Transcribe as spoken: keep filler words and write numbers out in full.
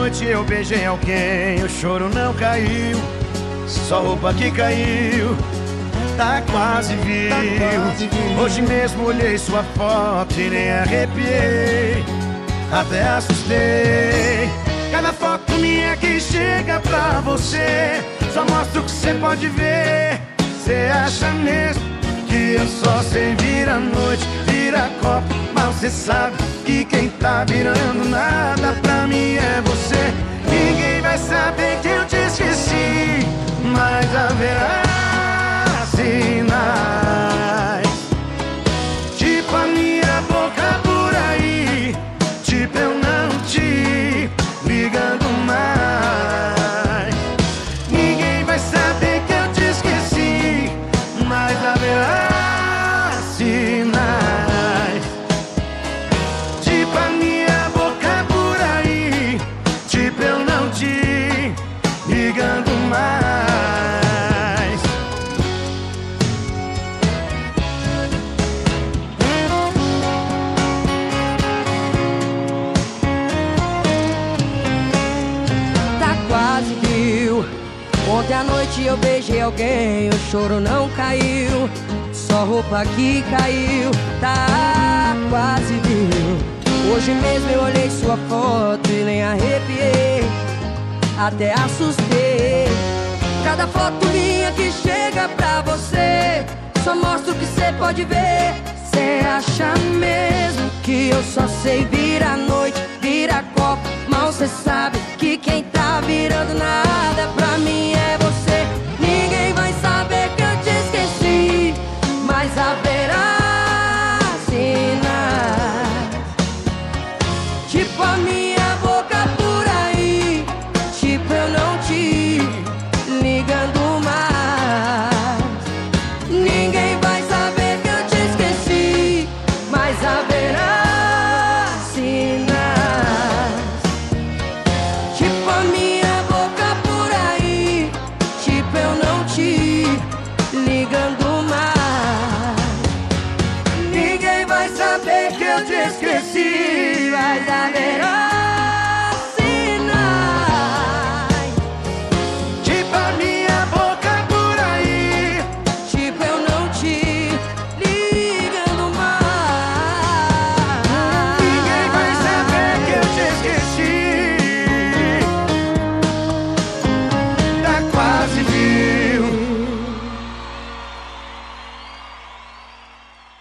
noite eu beijei alguém, o choro não caiu, só roupa que caiu, tá quase viu. Hoje mesmo olhei sua foto e nem arrepiei, até assustei. Cada foto minha que chega pra você só mostra o que cê pode ver. Cê acha mesmo que eu só sei virar noite, virar copo, mas cê sabe que quem tá virando nada pra mim é você. Ninguém vai saber que eu te esqueci, mas haverá sinais, tipo a minha boca por aí, tipo eu não te ligando mais. Ninguém vai saber que eu te esqueci, mas haverá sinais, tipo a minha boca por aí, tipo eu não te ligando mais. Quase viu. Ontem à noite eu beijei alguém, o choro não caiu, só roupa que caiu, tá quase viu. Hoje mesmo eu olhei sua foto e nem arrepiei, até assustei. Cada foto minha que chega pra você só mostra o que cê pode ver. Cê acha mesmo que eu só sei virar noite, virar copo, mal cê sabe que quem tá virando nada pra mim